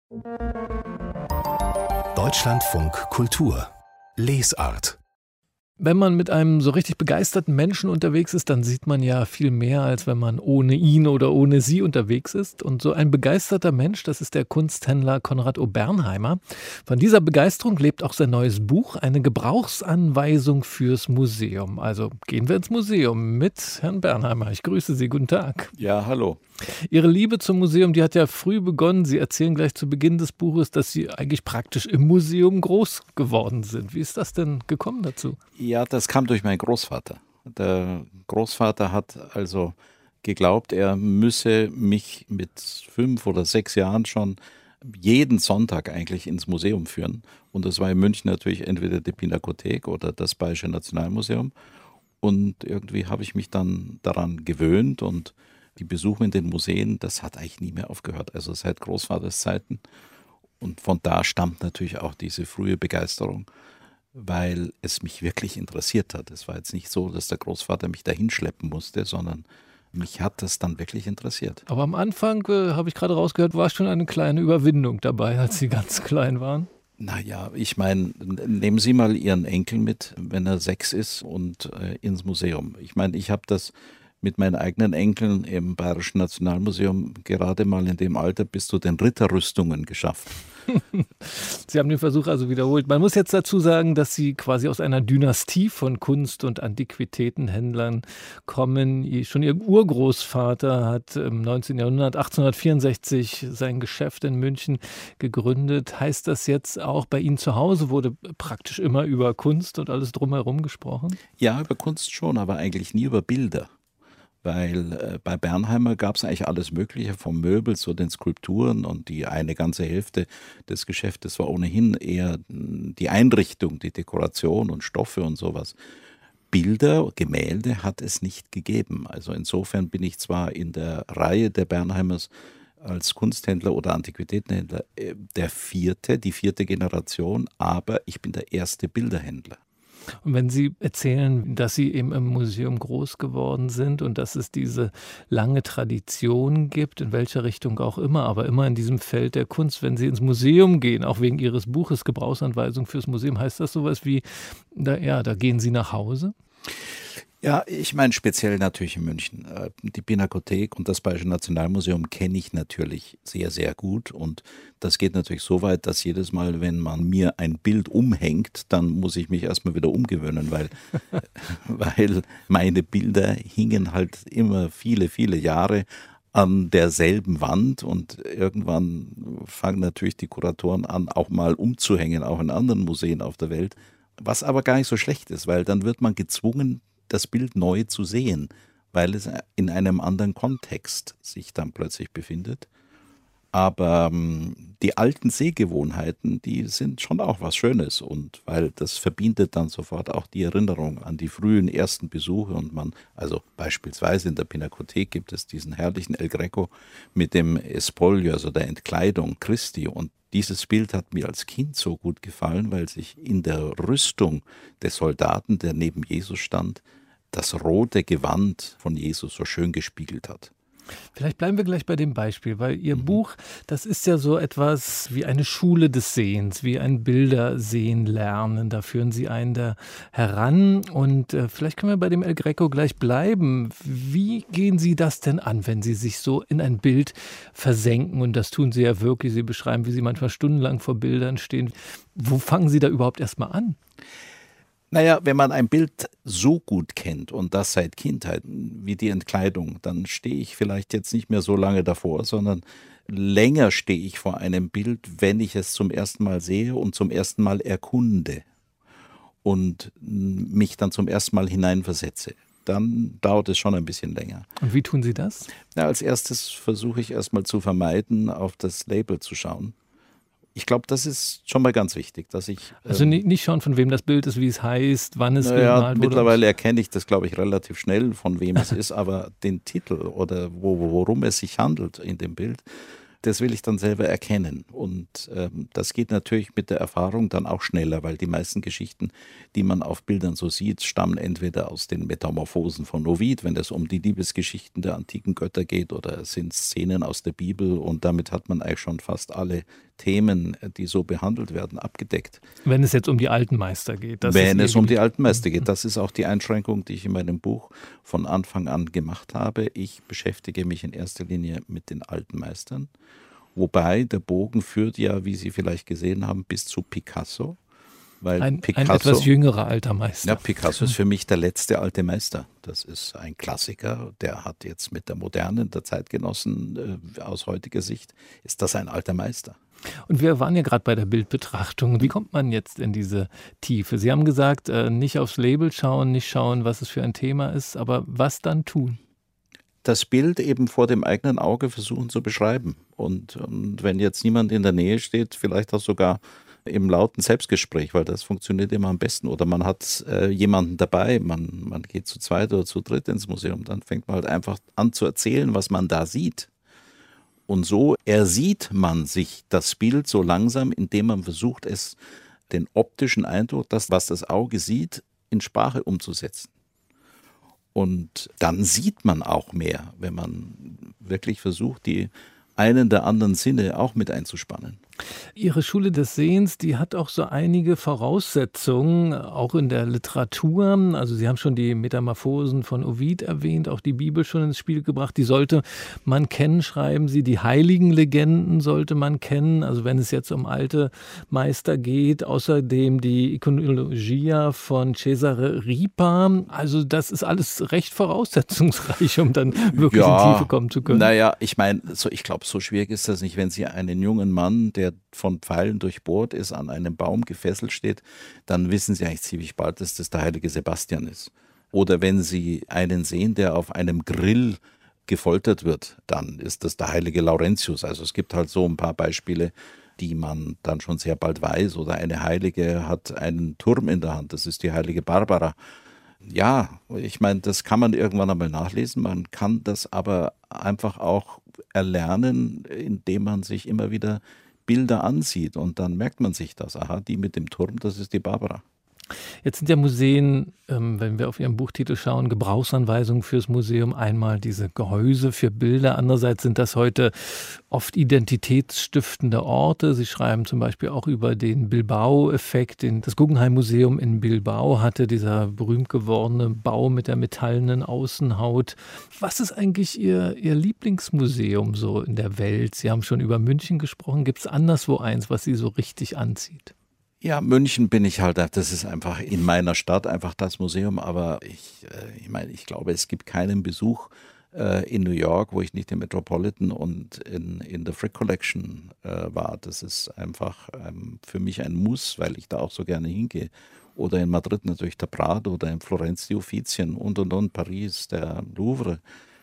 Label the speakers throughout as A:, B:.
A: Deutschlandfunk Kultur Lesart.
B: Wenn man mit einem so richtig begeisterten Menschen unterwegs ist, dann sieht man ja viel mehr, als wenn man ohne ihn oder ohne sie unterwegs ist. Und so ein begeisterter Mensch, das ist der Kunsthändler Konrad O. Bernheimer. Von dieser Begeisterung lebt auch sein neues Buch, eine Gebrauchsanweisung fürs Museum. Also gehen wir ins Museum mit Herrn Bernheimer. Ich grüße Sie, guten Tag.
C: Ja, hallo.
B: Ihre Liebe zum Museum, die hat ja früh begonnen. Sie erzählen gleich zu Beginn des Buches, dass Sie eigentlich praktisch im Museum groß geworden sind. Wie ist das denn gekommen dazu?
C: Ja, das kam durch meinen Großvater. Der Großvater hat also geglaubt, er müsse mich mit 5 oder 6 Jahren schon jeden Sonntag eigentlich ins Museum führen. Und das war in München natürlich entweder die Pinakothek oder das Bayerische Nationalmuseum. Und irgendwie habe ich mich dann daran gewöhnt und die Besuche in den Museen, das hat eigentlich nie mehr aufgehört, also seit Großvaters Zeiten. Und von da stammt natürlich auch diese frühe Begeisterung, weil es mich wirklich interessiert hat. Es war jetzt nicht so, dass der Großvater mich dahin schleppen musste, sondern mich hat das dann wirklich interessiert.
B: Aber am Anfang, habe ich gerade rausgehört, war schon eine kleine Überwindung dabei, als Sie ganz klein waren.
C: Naja, ich meine, nehmen Sie mal Ihren Enkel mit, wenn er 6 ist und ins Museum. Ich meine, ich habe das mit meinen eigenen Enkeln im Bayerischen Nationalmuseum gerade mal in dem Alter bis zu den Ritterrüstungen geschafft.
B: Sie haben den Versuch also wiederholt. Man muss jetzt dazu sagen, dass Sie quasi aus einer Dynastie von Kunst- und Antiquitätenhändlern kommen. Schon Ihr Urgroßvater hat im 19. Jahrhundert, 1864, sein Geschäft in München gegründet. Heißt das jetzt auch, bei Ihnen zu Hause wurde praktisch immer über Kunst und alles drumherum gesprochen?
C: Ja, über Kunst schon, aber eigentlich nie über Bilder. Weil bei Bernheimer gab es eigentlich alles Mögliche, vom Möbel zu den Skulpturen, und die eine ganze Hälfte des Geschäftes war ohnehin eher die Einrichtung, die Dekoration und Stoffe und sowas. Bilder, Gemälde hat es nicht gegeben. Also insofern bin ich zwar in der Reihe der Bernheimers als Kunsthändler oder Antiquitätenhändler die vierte Generation, aber ich bin der erste Bilderhändler.
B: Und wenn Sie erzählen, dass Sie eben im Museum groß geworden sind und dass es diese lange Tradition gibt, in welcher Richtung auch immer, aber immer in diesem Feld der Kunst, wenn Sie ins Museum gehen, auch wegen Ihres Buches Gebrauchsanweisung fürs Museum, heißt das sowas wie, da gehen Sie nach Hause?
C: Ja, ich meine speziell natürlich in München. Die Pinakothek und das Bayerische Nationalmuseum kenne ich natürlich sehr, sehr gut. Und das geht natürlich so weit, dass jedes Mal, wenn man mir ein Bild umhängt, dann muss ich mich erstmal wieder umgewöhnen, weil meine Bilder hingen halt immer viele, viele Jahre an derselben Wand, und irgendwann fangen natürlich die Kuratoren an, auch mal umzuhängen, auch in anderen Museen auf der Welt. Was aber gar nicht so schlecht ist, weil dann wird man gezwungen, das Bild neu zu sehen, weil es in einem anderen Kontext sich dann plötzlich befindet. Aber die alten Sehgewohnheiten, die sind schon auch was Schönes, und weil das verbindet dann sofort auch die Erinnerung an die frühen ersten Besuche, und also beispielsweise in der Pinakothek gibt es diesen herrlichen El Greco mit dem Espolio, also der Entkleidung Christi, und dieses Bild hat mir als Kind so gut gefallen, weil sich in der Rüstung des Soldaten, der neben Jesus stand, das rote Gewand von Jesus so schön gespiegelt hat.
B: Vielleicht bleiben wir gleich bei dem Beispiel, weil Ihr Buch, das ist ja so etwas wie eine Schule des Sehens, wie ein Bildersehen lernen. Da führen Sie einen da heran, und vielleicht können wir bei dem El Greco gleich bleiben. Wie gehen Sie das denn an, wenn Sie sich so in ein Bild versenken? Und das tun Sie ja wirklich. Sie beschreiben, wie Sie manchmal stundenlang vor Bildern stehen. Wo fangen Sie da überhaupt erstmal an?
C: Naja, wenn man ein Bild so gut kennt, und das seit Kindheit, wie die Entkleidung, dann stehe ich vielleicht jetzt nicht mehr so lange davor, sondern länger stehe ich vor einem Bild, wenn ich es zum ersten Mal sehe und zum ersten Mal erkunde und mich dann zum ersten Mal hineinversetze. Dann dauert es schon ein bisschen länger.
B: Und wie tun Sie das?
C: Ja, als erstes versuche ich erstmal zu vermeiden, auf das Label zu schauen. Ich glaube, das ist schon mal ganz wichtig, dass ich...
B: Also nicht schauen, von wem das Bild ist, wie es heißt, wann es gemalt wurde.
C: Mittlerweile erkenne ich das, glaube ich, relativ schnell, von wem es ist, aber den Titel oder worum es sich handelt in dem Bild, das will ich dann selber erkennen. Und das geht natürlich mit der Erfahrung dann auch schneller, weil die meisten Geschichten, die man auf Bildern so sieht, stammen entweder aus den Metamorphosen von Ovid, wenn es um die Liebesgeschichten der antiken Götter geht, oder es sind Szenen aus der Bibel, und damit hat man eigentlich schon fast alle Themen, die so behandelt werden, abgedeckt.
B: Wenn es jetzt um die alten Meister geht.
C: Wenn es um die alten Meister geht. Das ist auch die Einschränkung, die ich in meinem Buch von Anfang an gemacht habe. Ich beschäftige mich in erster Linie mit den alten Meistern. Wobei der Bogen führt ja, wie Sie vielleicht gesehen haben, bis zu Picasso. Weil
B: ein
C: Picasso,
B: etwas jüngerer alter Meister.
C: Ja, Picasso ist für mich der letzte alte Meister. Das ist ein Klassiker, der hat jetzt mit der Modernen, der Zeitgenossen aus heutiger Sicht, ist das ein alter Meister.
B: Und wir waren ja gerade bei der Bildbetrachtung. Wie kommt man jetzt in diese Tiefe? Sie haben gesagt, nicht aufs Label schauen, nicht schauen, was es für ein Thema ist, aber was dann tun?
C: Das Bild eben vor dem eigenen Auge versuchen zu beschreiben. Und wenn jetzt niemand in der Nähe steht, vielleicht auch sogar im lauten Selbstgespräch, weil das funktioniert immer am besten. Oder man hat jemanden dabei, man geht zu zweit oder zu dritt ins Museum, dann fängt man halt einfach an zu erzählen, was man da sieht. Und so ersieht man sich das Bild so langsam, indem man versucht, es den optischen Eindruck, das, was das Auge sieht, in Sprache umzusetzen. Und dann sieht man auch mehr, wenn man wirklich versucht, die einen der anderen Sinne auch mit einzuspannen.
B: Ihre Schule des Sehens, die hat auch so einige Voraussetzungen, auch in der Literatur. Also Sie haben schon die Metamorphosen von Ovid erwähnt, auch die Bibel schon ins Spiel gebracht. Die sollte man kennen, schreiben Sie. Die heiligen Legenden sollte man kennen, also wenn es jetzt um alte Meister geht. Außerdem die Iconologia von Cesare Ripa. Also das ist alles recht voraussetzungsreich, um dann wirklich in Tiefe kommen zu können.
C: Naja, ich meine, ich glaube, so schwierig ist das nicht, wenn Sie einen jungen Mann, der von Pfeilen durchbohrt ist, an einem Baum gefesselt steht, dann wissen Sie eigentlich ziemlich bald, dass das der heilige Sebastian ist. Oder wenn Sie einen sehen, der auf einem Grill gefoltert wird, dann ist das der heilige Laurentius. Also es gibt halt so ein paar Beispiele, die man dann schon sehr bald weiß. Oder eine Heilige hat einen Turm in der Hand, das ist die heilige Barbara. Ja, ich meine, das kann man irgendwann einmal nachlesen, man kann das aber einfach auch erlernen, indem man sich immer wieder Bilder ansieht und dann merkt man sich das. Aha, die mit dem Turm, das ist die Barbara.
B: Jetzt sind ja Museen, wenn wir auf Ihren Buchtitel schauen, Gebrauchsanweisungen fürs Museum. Einmal diese Gehäuse für Bilder, andererseits sind das heute oft identitätsstiftende Orte. Sie schreiben zum Beispiel auch über den Bilbao-Effekt. Das Guggenheim-Museum in Bilbao hatte dieser berühmt gewordene Bau mit der metallenen Außenhaut. Was ist eigentlich Ihr Lieblingsmuseum so in der Welt? Sie haben schon über München gesprochen. Gibt es anderswo eins, was Sie so richtig anzieht?
C: Ja, München bin ich halt, das ist einfach in meiner Stadt einfach das Museum, aber ich meine, ich glaube, es gibt keinen Besuch in New York, wo ich nicht im Metropolitan und in der Frick Collection war. Das ist einfach für mich ein Muss, weil ich da auch so gerne hingehe. Oder in Madrid natürlich der Prado oder in Florenz die Uffizien und Paris, der Louvre.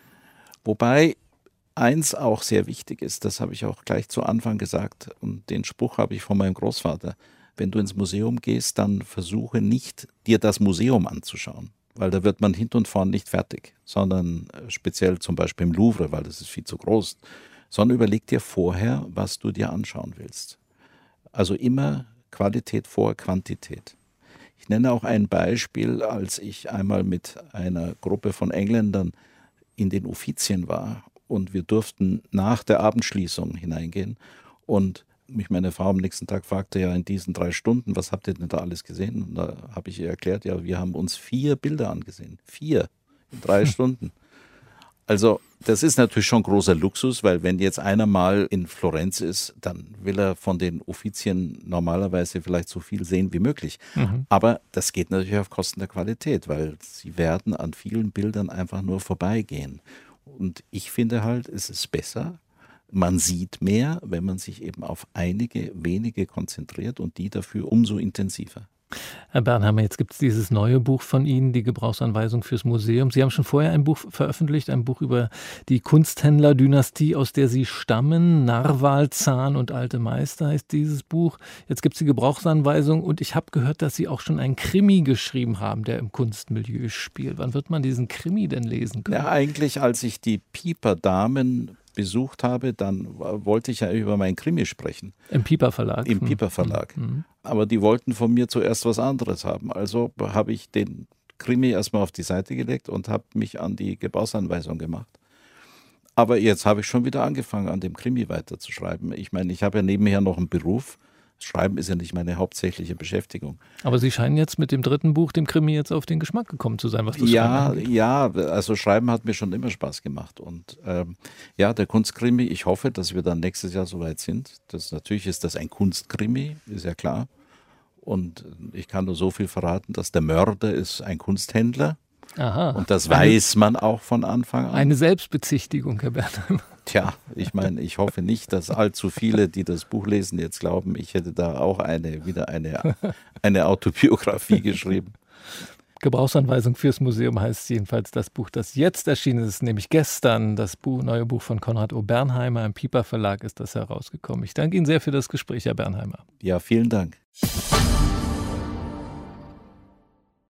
C: Wobei eins auch sehr wichtig ist, das habe ich auch gleich zu Anfang gesagt und den Spruch habe ich von meinem Großvater. Wenn du ins Museum gehst, dann versuche nicht, dir das Museum anzuschauen, weil da wird man hinten und vorn nicht fertig, sondern speziell zum Beispiel im Louvre, weil das ist viel zu groß, sondern überleg dir vorher, was du dir anschauen willst. Also immer Qualität vor Quantität. Ich nenne auch ein Beispiel, als ich einmal mit einer Gruppe von Engländern in den Uffizien war und wir durften nach der Abendschließung hineingehen und mich meine Frau am nächsten Tag fragte, ja in diesen 3 Stunden, was habt ihr denn da alles gesehen? Und da habe ich ihr erklärt, ja, wir haben uns 4 Bilder angesehen. 4 in 3 Stunden. Also das ist natürlich schon großer Luxus, weil wenn jetzt einer mal in Florenz ist, dann will er von den Uffizien normalerweise vielleicht so viel sehen wie möglich. Aber das geht natürlich auf Kosten der Qualität, weil sie werden an vielen Bildern einfach nur vorbeigehen. Und ich finde halt, es ist besser, man sieht mehr, wenn man sich eben auf einige wenige konzentriert und die dafür umso intensiver.
B: Herr Bernhammer, jetzt gibt es dieses neue Buch von Ihnen, die Gebrauchsanweisung fürs Museum. Sie haben schon vorher ein Buch veröffentlicht, ein Buch über die Kunsthändlerdynastie, aus der Sie stammen. Narwal, Zahn und alte Meister heißt dieses Buch. Jetzt gibt es die Gebrauchsanweisung und ich habe gehört, dass Sie auch schon einen Krimi geschrieben haben, der im Kunstmilieu spielt. Wann wird man diesen Krimi denn lesen können?
C: Ja, eigentlich, als ich die Pieper-Damen besucht habe, dann wollte ich ja über meinen Krimi sprechen.
B: Im Pieper Verlag?
C: Im Pieper Verlag. Aber die wollten von mir zuerst was anderes haben. Also habe ich den Krimi erstmal auf die Seite gelegt und habe mich an die Gebrauchsanweisung gemacht. Aber jetzt habe ich schon wieder angefangen, an dem Krimi weiterzuschreiben. Ich meine, ich habe ja nebenher noch einen Beruf. Schreiben ist ja nicht meine hauptsächliche Beschäftigung.
B: Aber Sie scheinen jetzt mit dem dritten Buch, dem Krimi, jetzt auf den Geschmack gekommen zu sein, was das Schreiben angeht.
C: Ja, also Schreiben hat mir schon immer Spaß gemacht. Und der Kunstkrimi, ich hoffe, dass wir dann nächstes Jahr soweit sind. Natürlich ist das ein Kunstkrimi, ist ja klar. Und ich kann nur so viel verraten, dass der Mörder ist ein Kunsthändler.
B: Aha.
C: Und das weiß man auch von Anfang an.
B: Eine Selbstbezichtigung, Herr Bernheimer.
C: Tja, ich meine, ich hoffe nicht, dass allzu viele, die das Buch lesen, jetzt glauben, ich hätte da auch wieder eine Autobiografie geschrieben.
B: Gebrauchsanweisung fürs Museum heißt jedenfalls das Buch, das jetzt erschienen ist, nämlich gestern. Das neue Buch von Konrad O. Bernheimer. Im Piper Verlag ist das herausgekommen. Ich danke Ihnen sehr für das Gespräch, Herr Bernheimer.
C: Ja, vielen Dank.